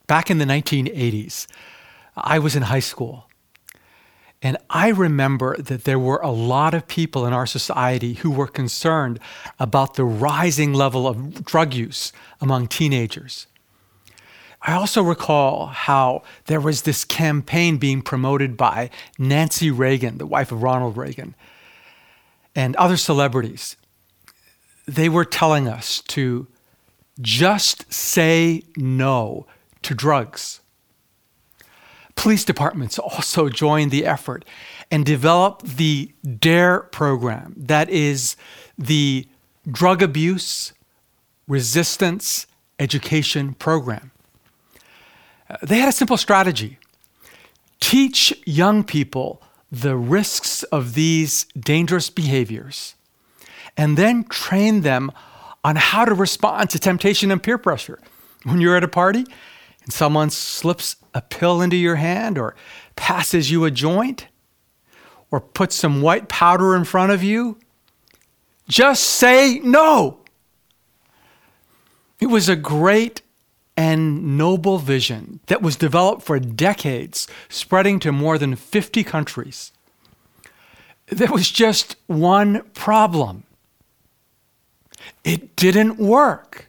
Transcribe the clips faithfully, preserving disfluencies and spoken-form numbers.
Back in the nineteen eighties, I was in high school. And I remember that there were a lot of people in our society who were concerned about the rising level of drug use among teenagers. I also recall how there was this campaign being promoted by Nancy Reagan, the wife of Ronald Reagan, and other celebrities. They were telling us to just say no to drugs. Police departments also joined the effort and developed the DARE program, that is the Drug Abuse Resistance Education Program. Uh, they had a simple strategy: teach young people the risks of these dangerous behaviors, and then train them on how to respond to temptation and peer pressure. When you're at a party and someone slips a pill into your hand or passes you a joint or puts some white powder in front of you, just say no. It was a great and noble vision that was developed for decades, spreading to more than fifty countries. There was just one problem. It didn't work.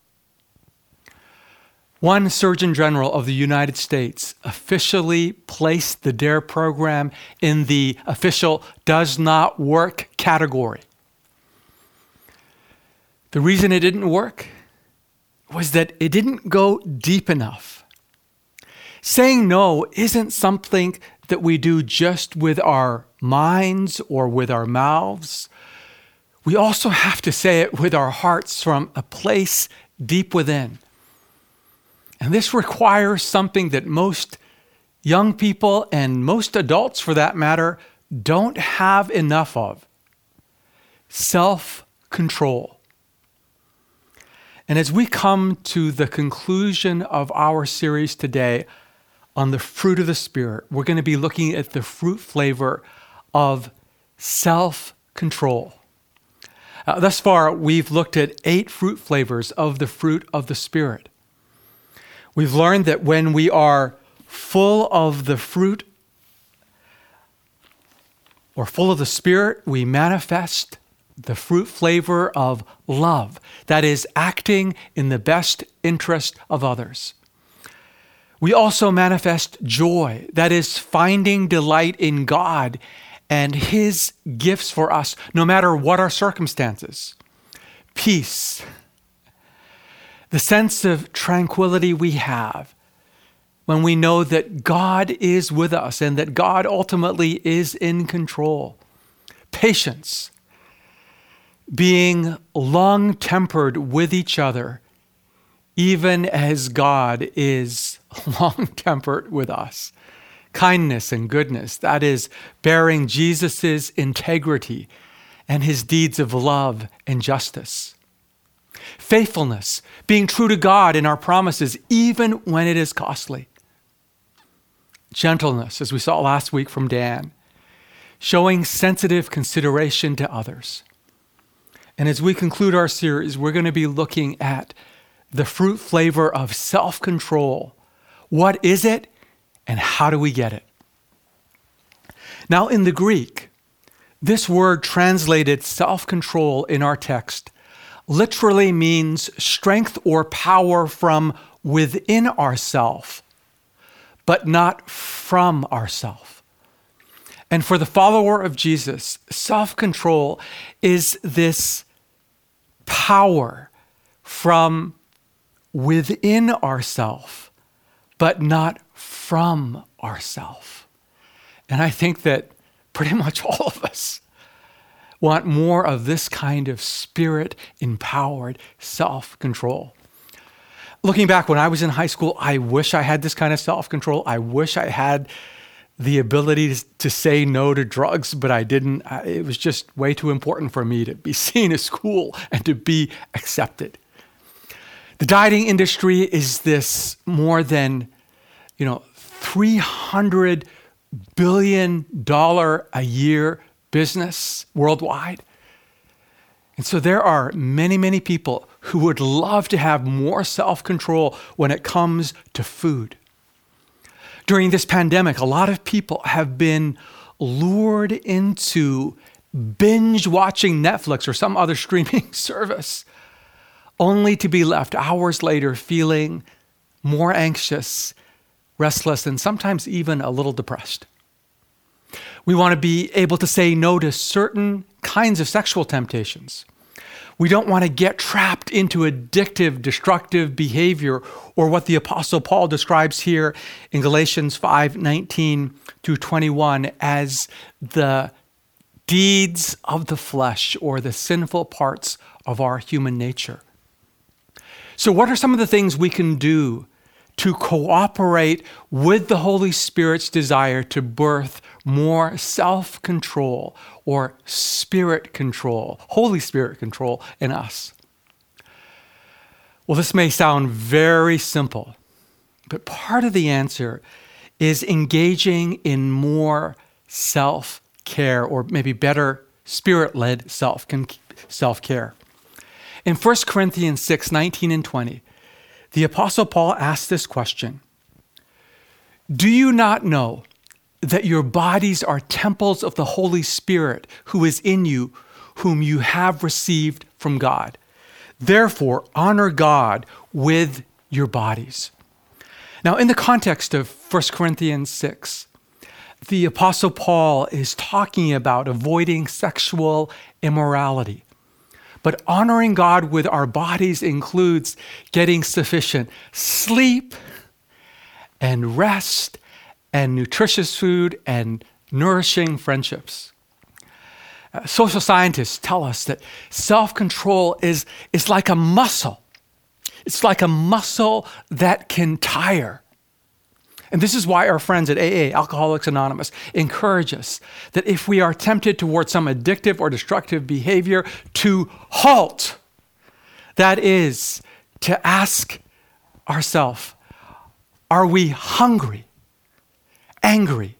One Surgeon General of the United States officially placed the DARE program in the official does not work category. The reason it didn't work was that it didn't go deep enough. Saying no isn't something that we do just with our minds or with our mouths. We also have to say it with our hearts from a place deep within. And this requires something that most young people and most adults, for that matter, don't have enough of: self-control. And as we come to the conclusion of our series today on the fruit of the Spirit, we're going to be looking at the fruit flavor of self-control. Uh, thus far, we've looked at eight fruit flavors of the fruit of the Spirit. We've learned that when we are full of the fruit or full of the Spirit, we manifest the fruit flavor of love, that is, acting in the best interest of others. We also manifest joy, that is, finding delight in God and His gifts for us, no matter what our circumstances. Peace, the sense of tranquility we have when we know that God is with us and that God ultimately is in control. Patience, being long-tempered with each other, even as God is long-tempered with us. Kindness and goodness, that is, bearing Jesus' integrity and His deeds of love and justice. Faithfulness, being true to God in our promises, even when it is costly. Gentleness, as we saw last week from Dan, showing sensitive consideration to others. And as we conclude our series, we're going to be looking at the fruit flavor of self-control. What is it, and how do we get it? Now, in the Greek, this word translated self-control in our text literally means strength or power from within ourself, but not from ourself. And for the follower of Jesus, self-control is this power from within ourself, but not from ourself. And I think that pretty much all of us want more of this kind of spirit-empowered self-control. Looking back when I was in high school, I wish I had this kind of self-control. I wish I had the ability to, to say no to drugs, but I didn't. I, it was just way too important for me to be seen as cool and to be accepted. The dieting industry is this more than, you know, three hundred billion dollars a year business worldwide. And so there are many, many people who would love to have more self-control when it comes to food. During this pandemic, a lot of people have been lured into binge watching Netflix or some other streaming service, only to be left hours later feeling more anxious, restless, and sometimes even a little depressed. We want to be able to say no to certain kinds of sexual temptations. We don't want to get trapped into addictive, destructive behavior, or what the Apostle Paul describes here in Galatians five nineteen through twenty-one as the deeds of the flesh, or the sinful parts of our human nature. So what are some of the things we can do to cooperate with the Holy Spirit's desire to birth more self-control or spirit control, Holy Spirit control in us? Well, this may sound very simple, but part of the answer is engaging in more self-care, or maybe better, spirit-led self self-care. In First Corinthians six nineteen and twenty, the Apostle Paul asks this question: "Do you not know that your bodies are temples of the Holy Spirit who is in you, whom you have received from God? Therefore, honor God with your bodies." Now, in the context of First Corinthians six, the Apostle Paul is talking about avoiding sexual immorality. But honoring God with our bodies includes getting sufficient sleep and rest and nutritious food and nourishing friendships. Uh, social scientists tell us that self-control is, is like a muscle. It's like a muscle that can tire. And this is why our friends at A A, Alcoholics Anonymous, encourage us that if we are tempted towards some addictive or destructive behavior, to halt. That is, to ask ourselves, are we hungry, angry,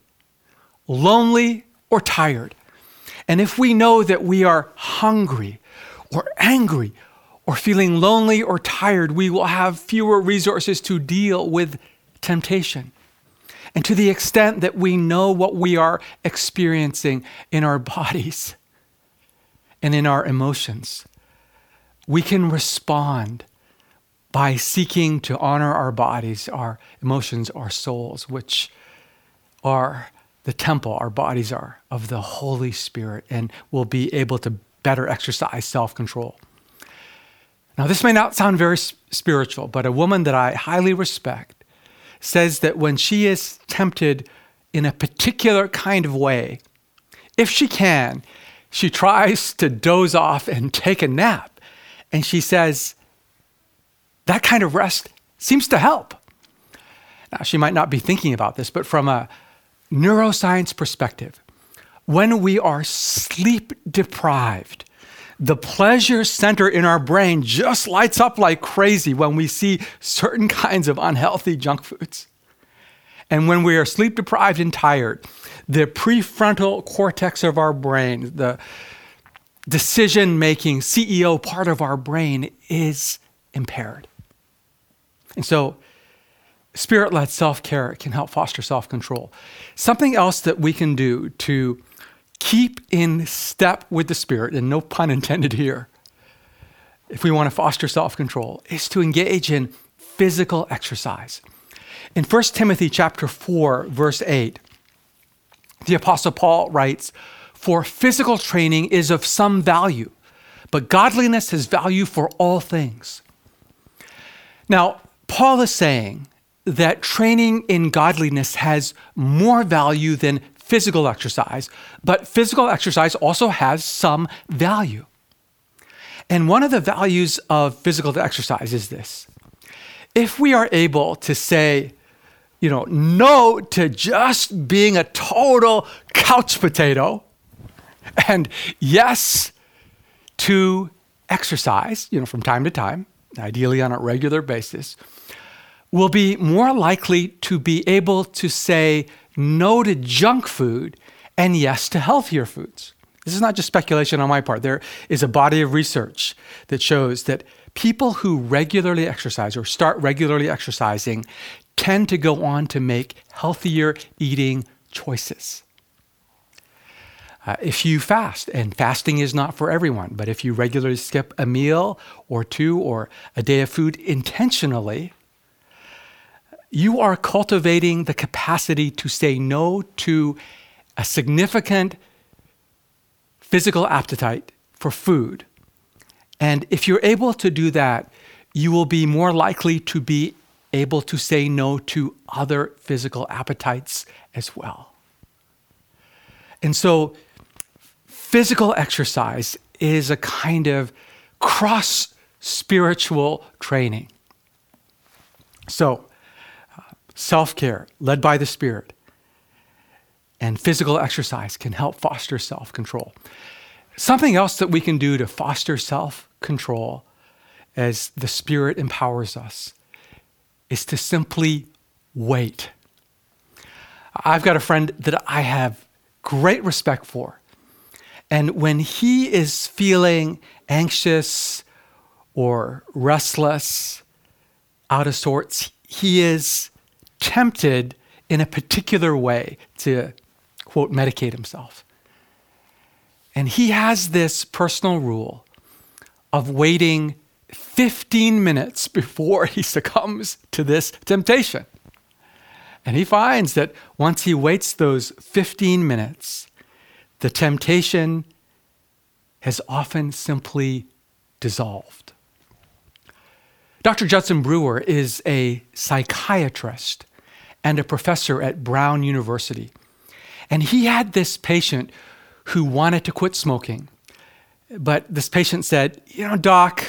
lonely, or tired? And if we know that we are hungry or angry or feeling lonely or tired, we will have fewer resources to deal with temptation. And to the extent that we know what we are experiencing in our bodies and in our emotions, we can respond by seeking to honor our bodies, our emotions, our souls, which are the temple, our bodies are, of the Holy Spirit, and will be able to better exercise self-control. Now, this may not sound very spiritual, but a woman that I highly respect says that when she is tempted in a particular kind of way, if she can, she tries to doze off and take a nap. And she says, that kind of rest seems to help. Now, she might not be thinking about this, but from a neuroscience perspective, when we are sleep deprived, the pleasure center in our brain just lights up like crazy when we see certain kinds of unhealthy junk foods. And when we are sleep deprived and tired, the prefrontal cortex of our brain, the decision-making C E O part of our brain, is impaired. And so spirit-led self-care can help foster self-control. Something else that we can do to keep in step with the Spirit, and no pun intended here, if we want to foster self-control, is to engage in physical exercise. In First Timothy chapter four, verse eight, the Apostle Paul writes, "For physical training is of some value, but godliness has value for all things." Now, Paul is saying that training in godliness has more value than physical exercise, but physical exercise also has some value. And one of the values of physical exercise is this: if we are able to say, you know, no to just being a total couch potato, and yes to exercise, you know, from time to time, ideally on a regular basis, we'll be more likely to be able to say no to junk food and yes to healthier foods. This is not just speculation on my part. There is a body of research that shows that people who regularly exercise or start regularly exercising tend to go on to make healthier eating choices. Uh, if you fast, and fasting is not for everyone, but if you regularly skip a meal or two or a day of food intentionally, you are cultivating the capacity to say no to a significant physical appetite for food. And if you're able to do that, you will be more likely to be able to say no to other physical appetites as well. And so physical exercise is a kind of cross-spiritual training. So uh, self-care led by the Spirit and physical exercise can help foster self-control. Something else that we can do to foster self-control as the Spirit empowers us is to simply wait. I've got a friend that I have great respect for. And when he is feeling anxious or restless, out of sorts, he is tempted in a particular way to, quote, medicate himself. And he has this personal rule of waiting fifteen minutes before he succumbs to this temptation. And he finds that once he waits those fifteen minutes, the temptation has often simply dissolved. Doctor Judson Brewer is a psychiatrist and a professor at Brown University. And he had this patient who wanted to quit smoking. But this patient said, you know, doc,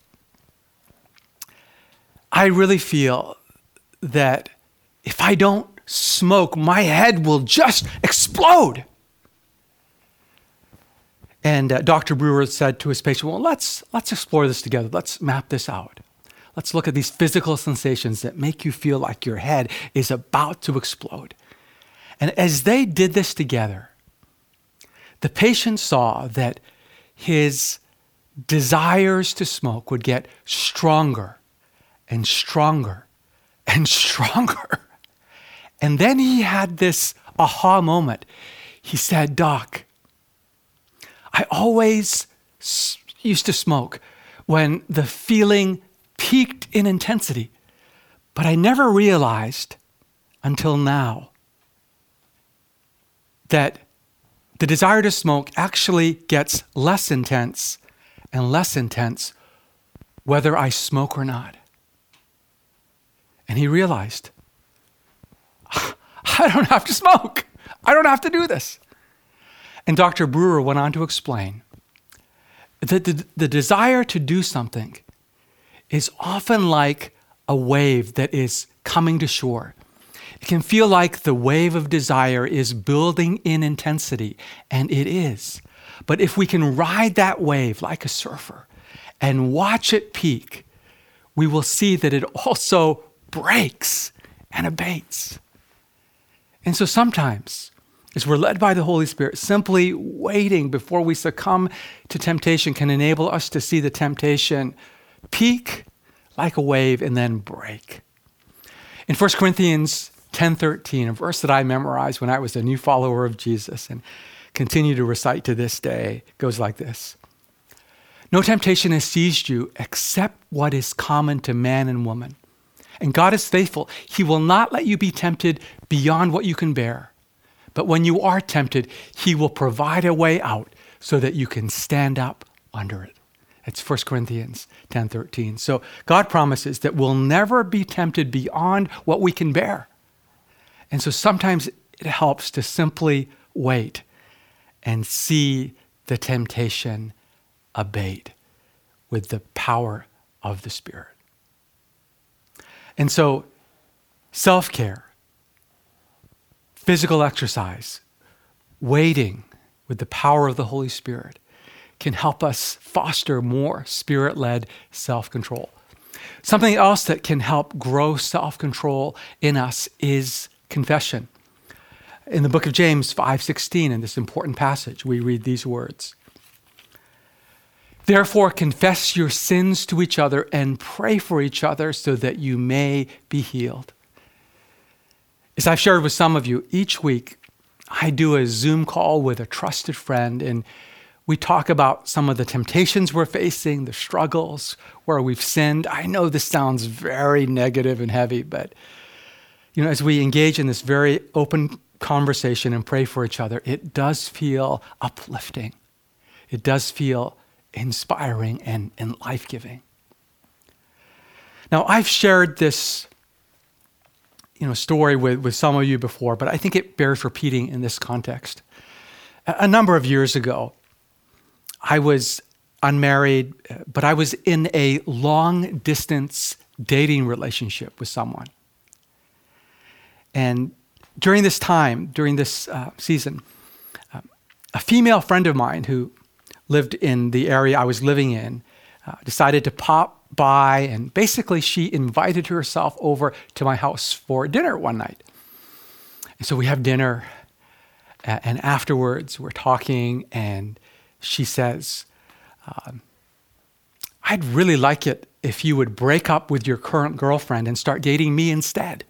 I really feel that if I don't smoke, my head will just explode. And uh, Doctor Brewer said to his patient, well, let's, let's explore this together. Let's map this out. Let's look at these physical sensations that make you feel like your head is about to explode. And as they did this together, the patient saw that his desires to smoke would get stronger and stronger and stronger. And then he had this aha moment. He said, Doc, I always s- used to smoke when the feeling peaked in intensity, but I never realized until now that the desire to smoke actually gets less intense and less intense whether I smoke or not. And he realized, I don't have to smoke. I don't have to do this. And Doctor Brewer went on to explain that the, the desire to do something is often like a wave that is coming to shore. It can feel like the wave of desire is building in intensity, and it is. But if we can ride that wave like a surfer and watch it peak, we will see that it also breaks and abates. And so sometimes, as we're led by the Holy Spirit, simply waiting before we succumb to temptation can enable us to see the temptation peak like a wave and then break. In First Corinthians ten thirteen, a verse that I memorized when I was a new follower of Jesus and continue to recite to this day, goes like this. No temptation has seized you except what is common to man and woman. And God is faithful. He will not let you be tempted beyond what you can bear. But when you are tempted, he will provide a way out so that you can stand up under it. It's First Corinthians ten thirteen. So God promises that we'll never be tempted beyond what we can bear. And so sometimes it helps to simply wait and see the temptation abate with the power of the Spirit. And so self-care, physical exercise, waiting with the power of the Holy Spirit can help us foster more Spirit-led self-control. Something else that can help grow self-control in us is confession. In the book of James five sixteen, in this important passage, we read these words. Therefore, confess your sins to each other and pray for each other so that you may be healed. As I've shared with some of you, each week I do a Zoom call with a trusted friend, and we talk about some of the temptations we're facing, the struggles, where we've sinned. I know this sounds very negative and heavy, but you know, as we engage in this very open conversation and pray for each other, it does feel uplifting. It does feel inspiring and, and life-giving. Now, I've shared this you know, story with, with some of you before, but I think it bears repeating in this context. A, a number of years ago, I was unmarried, but I was in a long-distance dating relationship with someone. And during this time, during this uh, season, uh, a female friend of mine who lived in the area I was living in uh, decided to pop by, and basically she invited herself over to my house for dinner one night. And so we have dinner, uh, and afterwards we're talking, and she says, um, I'd really like it if you would break up with your current girlfriend and start dating me instead.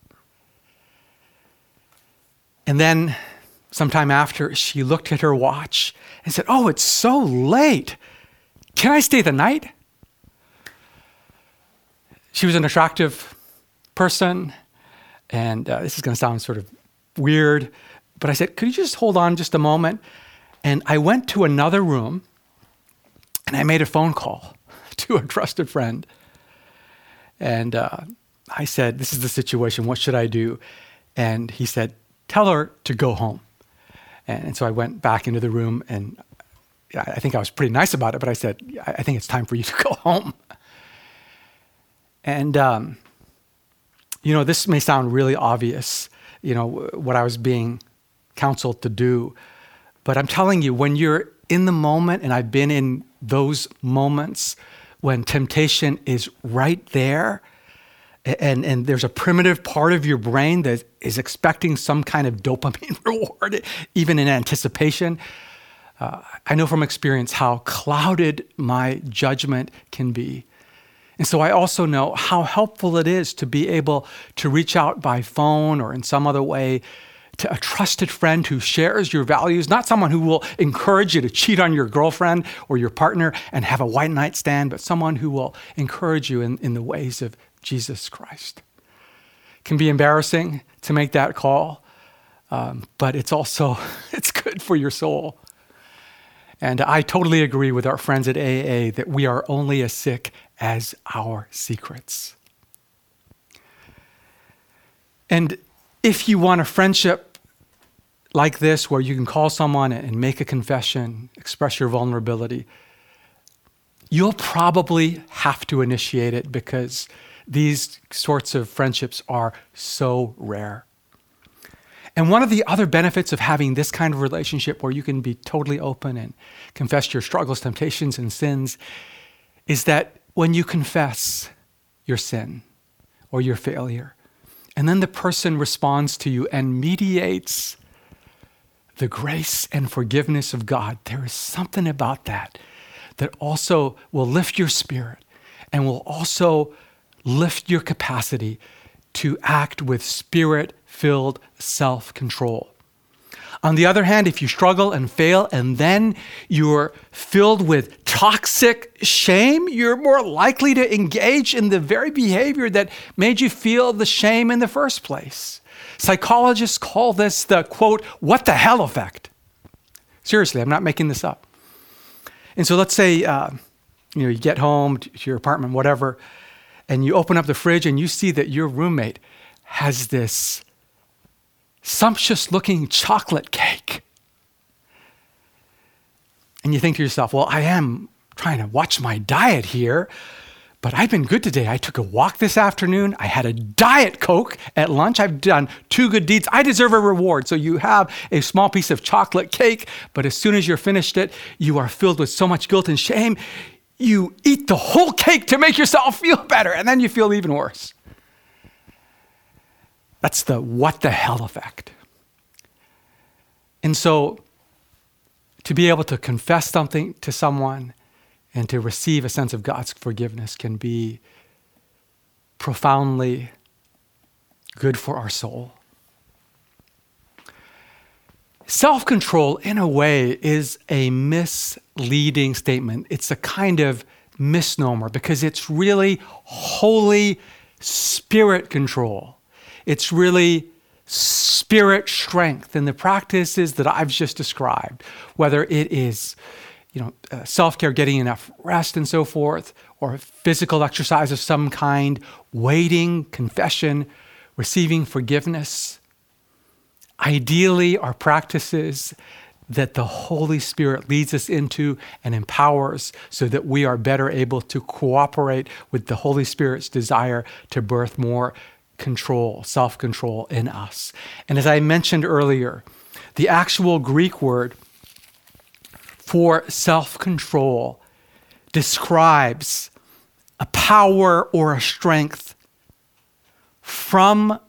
And then sometime after, she looked at her watch and said, oh, it's so late. Can I stay the night? She was an attractive person, and uh, this is going to sound sort of weird, but I said, could you just hold on just a moment? And I went to another room, and I made a phone call to a trusted friend. And uh, I said, this is the situation. What should I do? And he said, tell her to go home. And so I went back into the room, and I think I was pretty nice about it, but I said, I think it's time for you to go home. And, um, you know, this may sound really obvious, you know, what I was being counseled to do. But I'm telling you, when you're in the moment, and I've been in those moments when temptation is right there, and, and there's a primitive part of your brain that is expecting some kind of dopamine reward, even in anticipation, uh, I know from experience how clouded my judgment can be. And so I also know how helpful it is to be able to reach out by phone or in some other way to a trusted friend who shares your values, not someone who will encourage you to cheat on your girlfriend or your partner and have a one night stand, but someone who will encourage you in, in the ways of Jesus Christ. It can be embarrassing to make that call, um, but it's also, it's good for your soul. And I totally agree with our friends at A A A that we are only as sick as our secrets. And if you want a friendship like this, where you can call someone and make a confession, express your vulnerability, you'll probably have to initiate it because these sorts of friendships are so rare. And one of the other benefits of having this kind of relationship where you can be totally open and confess your struggles, temptations, and sins is that when you confess your sin or your failure, and then the person responds to you and mediates the grace and forgiveness of God, there is something about that that also will lift your spirit and will also lift your capacity to act with spirit-filled self-control. On the other hand, if you struggle and fail and then you're filled with toxic shame, you're more likely to engage in the very behavior that made you feel the shame in the first place. Psychologists call this the, quote, what the hell effect. Seriously, I'm not making this up. And so let's say uh, you know, you get home to your apartment, whatever, and you open up the fridge and you see that your roommate has this sumptuous looking chocolate cake. And you think to yourself, well, I am trying to watch my diet here, but I've been good today. I took a walk this afternoon. I had a Diet Coke at lunch. I've done two good deeds. I deserve a reward. So you have a small piece of chocolate cake, but as soon as you're finished it, you are filled with so much guilt and shame. You eat the whole cake to make yourself feel better, and then you feel even worse. That's the what the hell effect. And so to be able to confess something to someone, and to receive a sense of God's forgiveness can be profoundly good for our soul. Self-control, in a way, is a misleading statement. It's a kind of misnomer because it's really Holy Spirit control. It's really spirit strength and the practices that I've just described, whether it is, you know, uh, self-care, getting enough rest and so forth, or physical exercise of some kind, waiting, confession, receiving forgiveness. Ideally, are practices that the Holy Spirit leads us into and empowers so that we are better able to cooperate with the Holy Spirit's desire to birth more control, self-control in us. And as I mentioned earlier, the actual Greek word for self-control describes a power or a strength from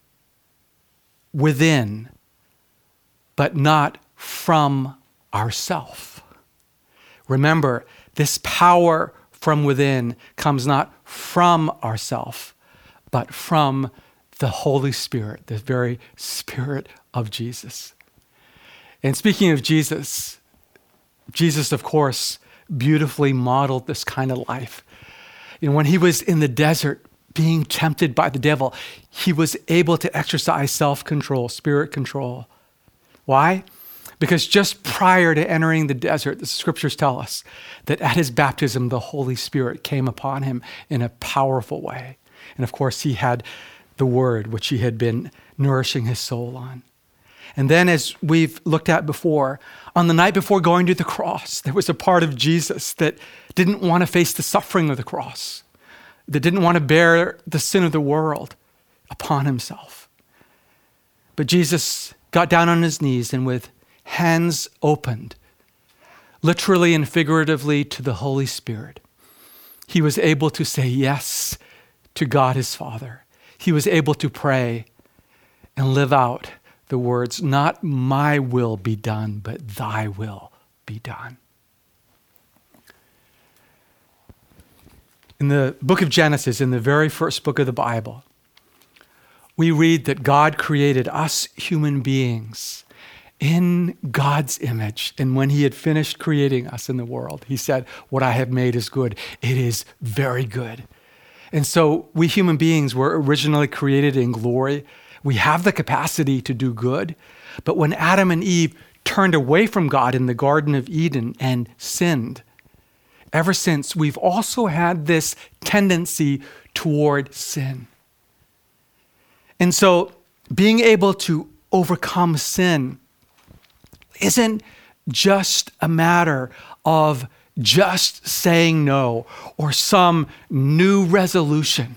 within, but not from ourself. Remember, this power from within comes not from ourself, but from the Holy Spirit, the very Spirit of Jesus. And speaking of Jesus, Jesus, of course, beautifully modeled this kind of life. You know, when he was in the desert being tempted by the devil, he was able to exercise self-control, spirit control. Why? Because just prior to entering the desert, the scriptures tell us that at his baptism, the Holy Spirit came upon him in a powerful way. And of course, he had the word, which he had been nourishing his soul on. And then, as we've looked at before, on the night before going to the cross, there was a part of Jesus that didn't want to face the suffering of the cross, that didn't want to bear the sin of the world upon himself. But Jesus got down on his knees and with hands opened, literally and figuratively, to the Holy Spirit, he was able to say yes to God his Father. He was able to pray and live out the words, "Not my will be done, but thy will be done." In the book of Genesis, in the very first book of the Bible, we read that God created us human beings in God's image. And when he had finished creating us in the world, he said, "What I have made is good. It is very good." And so we human beings were originally created in glory. We have the capacity to do good. But when Adam and Eve turned away from God in the Garden of Eden and sinned, ever since, we've also had this tendency toward sin. And so being able to overcome sin isn't just a matter of just saying no or some new resolution.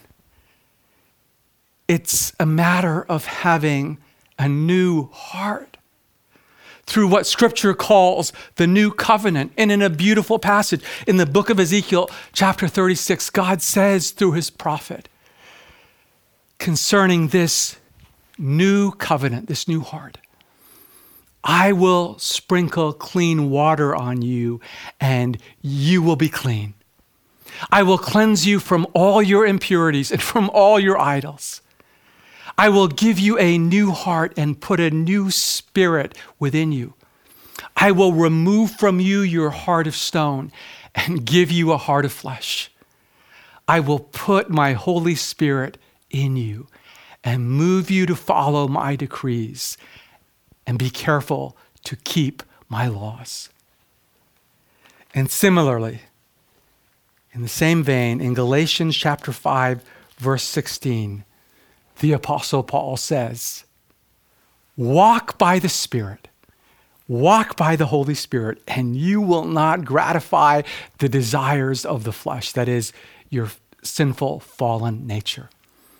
It's a matter of having a new heart through what Scripture calls the new covenant. And in a beautiful passage in the book of Ezekiel, chapter thirty-six, God says through his prophet concerning this new covenant, this new heart, "I will sprinkle clean water on you, and you will be clean. I will cleanse you from all your impurities and from all your idols. I will give you a new heart and put a new spirit within you. I will remove from you your heart of stone and give you a heart of flesh. I will put my Holy Spirit in you and move you to follow my decrees and be careful to keep my laws." And similarly, in the same vein, in Galatians chapter five, verse sixteen, the Apostle Paul says, "Walk by the Spirit, walk by the Holy Spirit, and you will not gratify the desires of the flesh," that is, your sinful, fallen nature.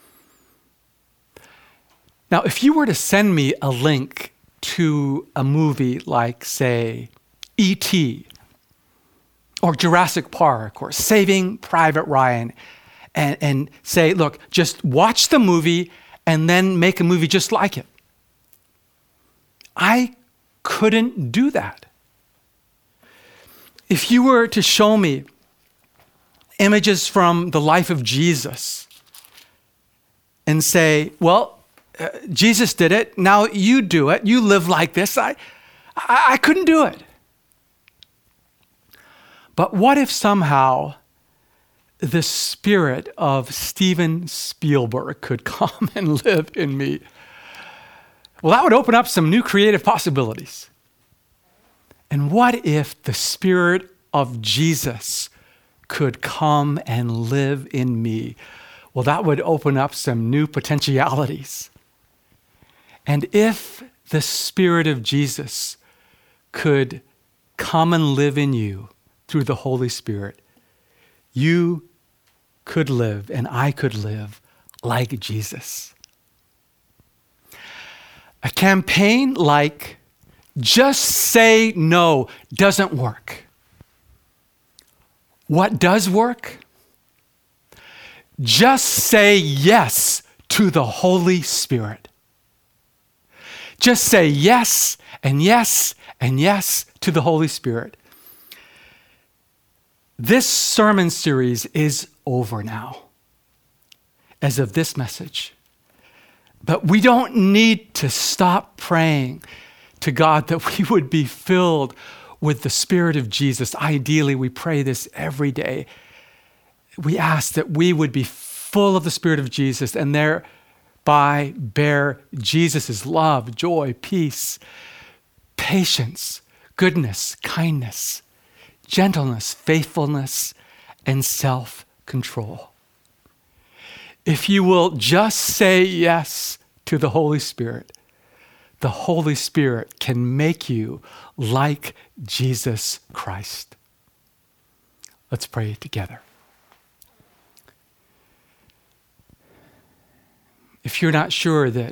Now, if you were to send me a link to a movie like, say, E T or Jurassic Park or Saving Private Ryan, and, and say, "Look, just watch the movie and then make a movie just like it," I couldn't do that. If you were to show me images from the life of Jesus and say, well, uh, Jesus did it, now you do it, you live like this, I, I, I couldn't do it. But what if somehow the spirit of Steven Spielberg could come and live in me? Well, that would open up some new creative possibilities. And what if the spirit of Jesus could come and live in me? Well, that would open up some new potentialities. And if the spirit of Jesus could come and live in you through the Holy Spirit, you could live and I could live like Jesus. A campaign like just say no doesn't work. What does work? Just say yes to the Holy Spirit. Just say yes and yes and yes to the Holy Spirit. This sermon series is over now, as of this message. But we don't need to stop praying to God that we would be filled with the Spirit of Jesus. Ideally, we pray this every day. We ask that we would be full of the Spirit of Jesus and thereby bear Jesus' love, joy, peace, patience, goodness, kindness, gentleness, faithfulness, and self-control. If you will just say yes to the Holy Spirit, the Holy Spirit can make you like Jesus Christ. Let's pray together. If you're not sure that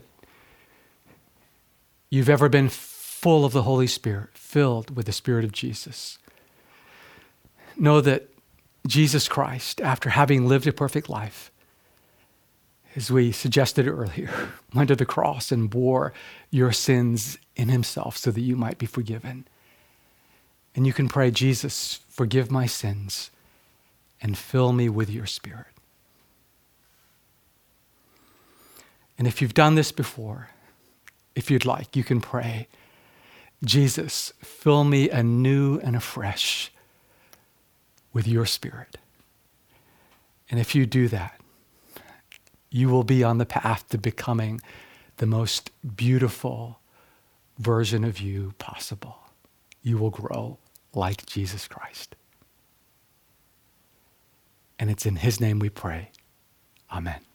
you've ever been full of the Holy Spirit, filled with the Spirit of Jesus, know that Jesus Christ, after having lived a perfect life, as we suggested earlier, went to the cross and bore your sins in himself so that you might be forgiven. And you can pray, Jesus, forgive my sins and fill me with your Spirit. And if you've done this before, if you'd like, you can pray, Jesus, fill me anew and afresh with your Spirit. And if you do that, you will be on the path to becoming the most beautiful version of you possible. You will grow like Jesus Christ. And it's in his name we pray. Amen.